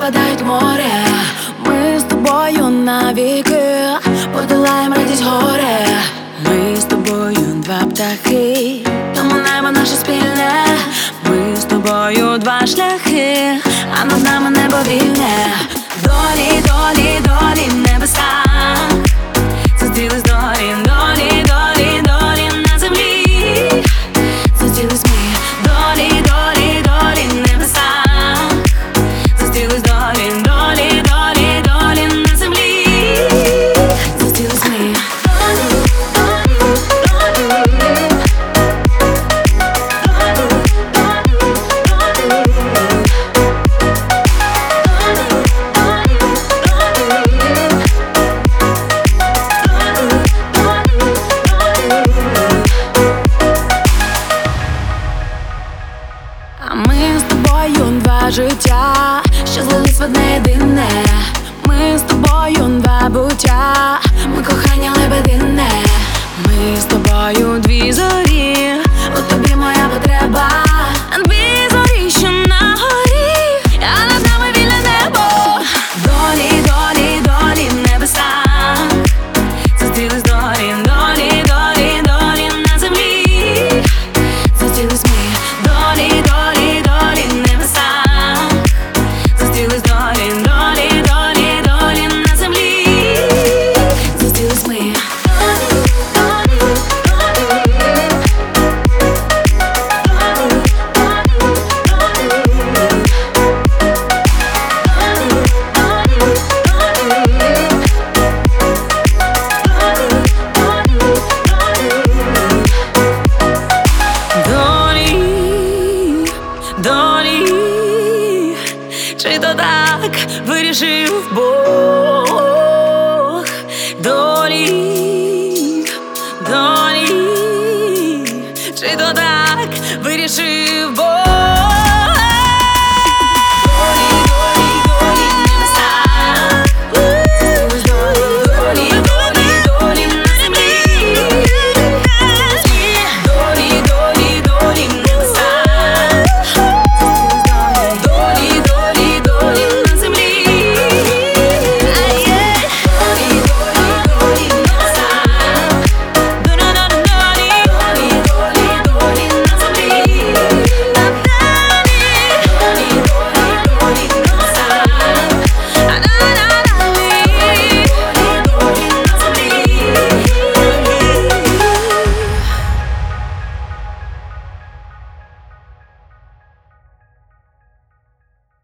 впадають в море. Ми з тобою навіки подолаєм радість горе. Ми з тобою два птахи, тому небо наше спільне. Ми з тобою два шляхи, а над нами небо вільне. Долі, долі, долі, небеса зустрілись долі, долі, долі, долі на землі. Зустрілись ми, долі, долі, долі, небеса зустрілись долі, долі, долі, долі на землі. Зустрілись ми. А ми з тобою два життя, що злились в одне єдине. Ми з тобою два буття, ми кохання лебедине. Ми з тобою дві зорі, у тобі моя потреба. Дві зорі, що на горі, а над нами вільне небо. Долі, долі, долі, небеса зустрілись долі, долі, долі, долі на землі. Зустрілись ми, долі, долі, долі, небеса зустрілись долі, долі, долі, долі на землі. Зустрілись ми. Долі, чи то так вирішив Бог?